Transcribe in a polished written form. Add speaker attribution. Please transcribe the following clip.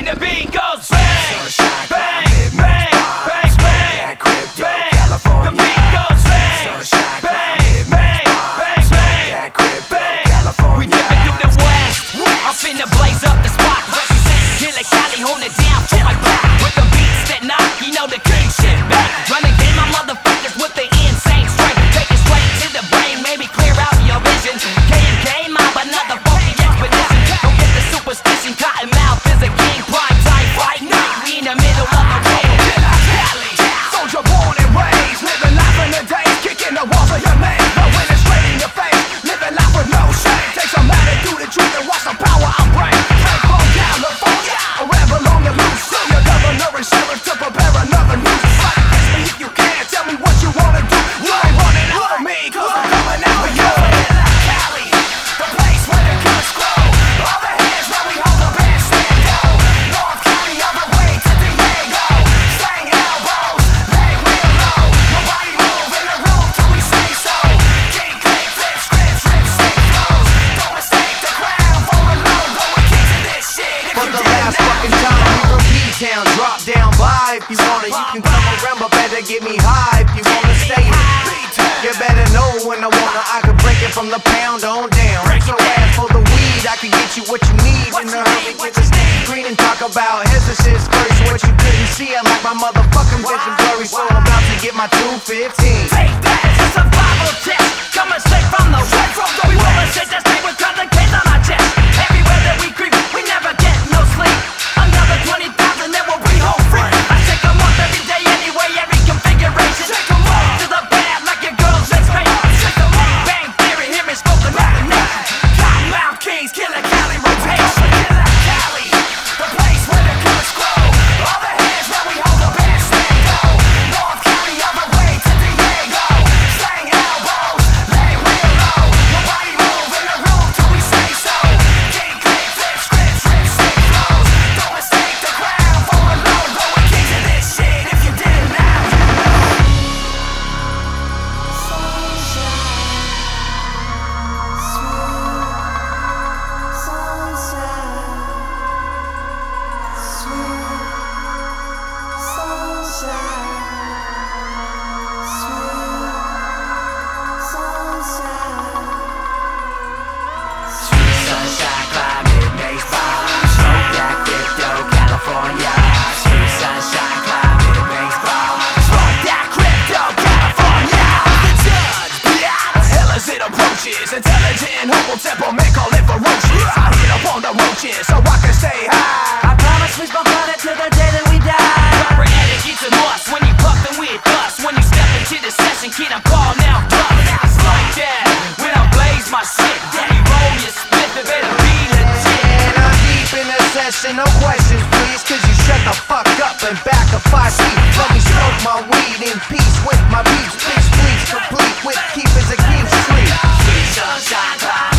Speaker 1: the beat goes bang, bang, bang, bang, bang, bang. The beat goes bang, bang, bang, bang, bang, bang. We dipping through the west. I'm finna blaze up the spot. Represent Killer Cali, hold it down for my back. With the beats that knock, you know the king shit back. Running game, my motherfuckers with the insane strength. Take it straight to the brain, maybe clear out your vision. K&K, mob, another funky expedition. Don't get the superstition, cotton mouth is a king. Prime time, fight night, we in the middle of the ring. Killer Cali, soldier born and raised, living life in the days, kicking the walls of your maze. But when it's straight in your face, living life with no shame. Take some man and do the truth and watch the power I bring. Take from California, a rebel on the loose. Your governor and sheriff to prepare another news. Fight against me if you can, tell me what you wanna do. You ain't running out of me, cause I'm coming out for you. Killer Cali, the place where the guns grow. All the hands where we hold the band stand down. North County all the way to Diego. Slang elbows, lay real low. Nobody move in the room till we say so. King, click, flip, scripts, rip, sick flows. Don't mistake the crown for a logo. We're kings of this shit if
Speaker 2: For
Speaker 1: you
Speaker 3: the
Speaker 1: didn't
Speaker 3: last
Speaker 1: know.
Speaker 3: fucking time, we from P-Town, drop down by. If you want it, you can come around, but better get me high. If you wanna stay you better know when I wanna. I can break it from the pound on down. So ask for the weed, I can get you what you need. In a hurry, get the steam green and talk about hesitance first. What you couldn't see, I like my motherfucking vision blurry. So I'm about to get my 215.
Speaker 1: Take that, it's a survival test. Coming straight from the west. We rollin' shit that's straight with cotton cans on our chest. Everywhere that we creep, we never get no sleep. Another 20,000, then we'll be home free. I shake 'em up every day anyway, every configuration. Shake 'em up to the bad like your girl's ex-mate. Shake 'em up, bang theory, hear me spoken of the nation. Cottonmouth Kings, Killer Cali rotation. Killer Cali, the place where the guns grow. All the hands where we hold the band stand low. North County all the way to Diego. Slang elbows, lay real low. Nobody move in the room till we say so. King, click, flip, scripts, rip, sick flows. Don't mistake the crown for a logo. We're kings of this shit if you didn't know. Sweet sunshine, climate makes bomb. Smoke that crypto, California. Sweet sunshine, climate makes bomb. Smoke that crypto, California. The judge, the hell as it approaches. Intelligent, humble temperament, call it ferocious. I hit up on the roaches so I can stay high.
Speaker 2: I promise we smoke on it till the day that we die.
Speaker 1: Proper etiquette's a must when you puffin' with us. When you step into the session, kid, I'm calling out bluff. It's like that when I blaze my shit. Daddy, roll your split, it better be legit.
Speaker 3: And I'm deep in the session, no questions please. Cause you shut the fuck up and back up 5 feet. Let me smoke my weed in peace with my beats. Please, complete with keepers of King Street.
Speaker 1: Sweet sunshine, climb